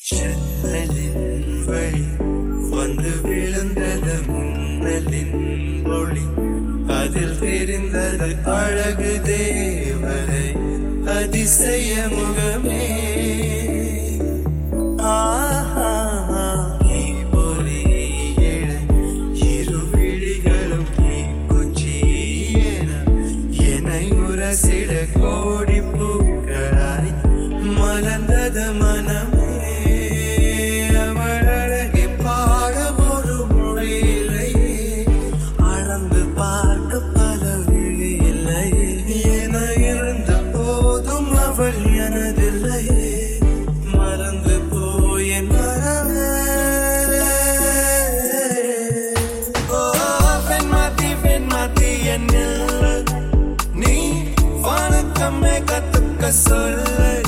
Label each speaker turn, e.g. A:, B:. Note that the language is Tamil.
A: ஜன்னலின் வழி வந்து விழுந்தது முன்னலின் ஒளி, அதில் தெரிந்தது அழகு தேவதை அதிசய முகமே. சிட கோடி பூக்களாய் மலர்ந்தது மனமே. அவள் அழகை பாட ஒரு மொழியில்லை, அளந்து பார்க்க பல விழி இல்லை. என இருந்த போதும் அவள் எனதில்லை, மறந்து போய் என் மனமே. வெண்மாத்தி என்னில் நீ வணக்கமே கத்துக்க சொல்ல.